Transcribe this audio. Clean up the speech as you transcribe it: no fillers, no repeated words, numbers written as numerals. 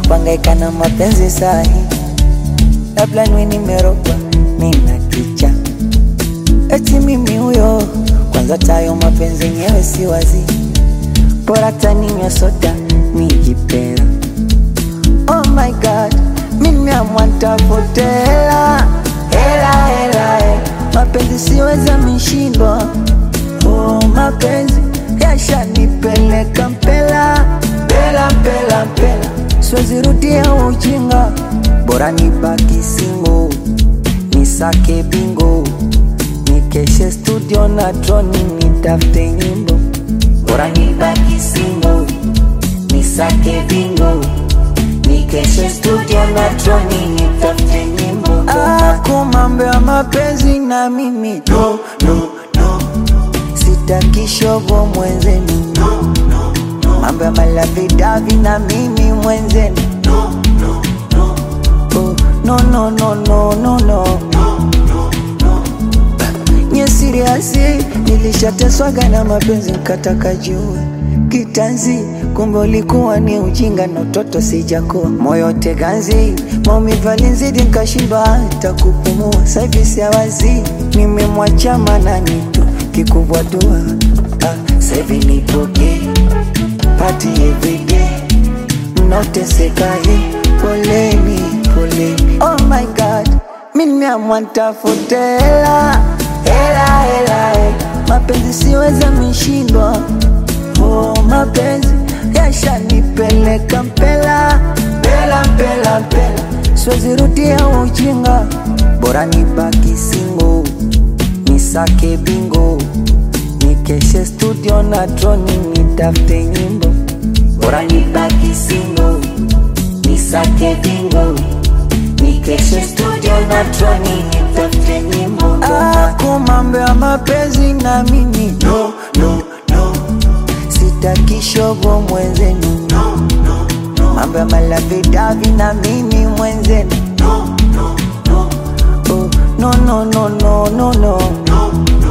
kuhangaika na mapenzi sahi, labda niwe nimerogwa nina kicha. Eti mimi huyo, kwanza tayo mapenzi yenyewe si wazi, bora taninywa soda nijipera. Oh my God, mimi amwantafute hela, hela, hela, hela. Mapenzi siweza mishindwa. Oh mapenzi yashanipeleka mpela, mpela, mpela, mpela. Siwezi rudia ujinga, bora nibaki single, nisake bingo, nikeshe studio na droni nitafute nyimbo. Bora nibaki single, nisake bingo, nikeshe studio na droni nitafute nyimbo. Kumambo ya mapenzi na mimi no, no, no. Sitaki shogo mwenzenu no, no, no. Mambo ya malavidavi na mimi mwenzenu no, no, no. Oh, no, no, no, no, no, no. Nye seriasi, nilishateswaga na mapenzi nkataka jua kitanzi, kumbe ulikuwa ni ujinga na utoto sijakuwa. Moyo teganzi, maumivu yalinizidi nkashindwa hata kupumua. Saivi ya wazi, nimemwacha manani tu kikubwa dua. Saivi nipoke, party everyday, mnaoteseka hii, poleni, poleni. Oh my God, mimi amwantafute hela, hela, hela, hela. Mapenzi siweza mishindwa. Oh mapenzi yashanipeleka mpela, mpela, mpela, mpela. Siwezi rudia ujinga, bora nibaki single, nisake bingo, nikeshe studio na droni nitafute nyimbo. Bora nibaki single, nisake bingo, nikeshe studio na droni nitafute nyimbo. Kumambo ya mapenzi na mimi no, no, no. Sitaki shogo mwenzenu no, no, no. Mambo ya malavidavi na mimi mwenzenu no, no, no. Oh, no, no, no, no, no, no.